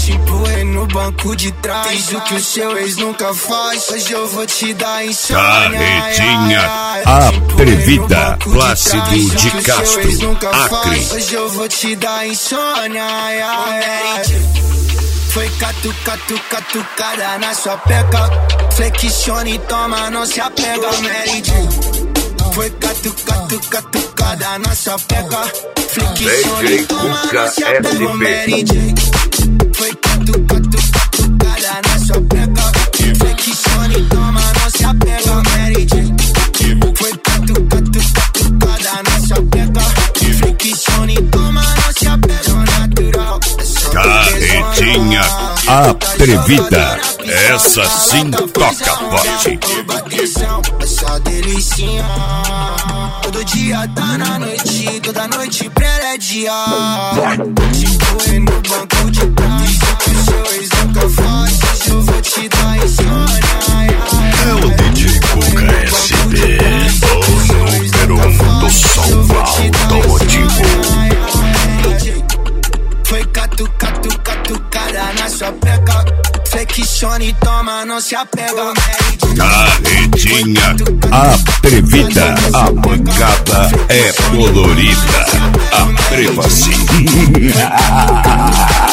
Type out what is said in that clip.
te empurrei no banco de trás. Fiz o que o seu ex nunca faz. Hoje eu vou te dar insônia. Carretinha atrevida, Plácido de Castro, Acre. Hoje eu vou te dar insônia. Foi catucada na sua peca. Flexione e toma, não se apega, Mary J. Foi catucada na sua peca. Flexione e toma, não se apega, Mary J. Foi catucada na sua peca. Flexione e toma, não se apega, Mary J. Foi catucada na sua peca. Flexione e toma, não se apega, natural. Carretinha atrevida, essa sim toca forte. Essa delicinha, todo dia tá na noite, toda noite pra ela é dia. Tipo, no banco de trás, o seu ex nunca faz. Hoje eu vou te dar insônia. É o DJ Cuca SB, o número 1 do som automotivo. Foi catucada na sua peca. Flexione e toma, não se apega. Carretinha atrevida, a bancada é colorida. Atreva-se.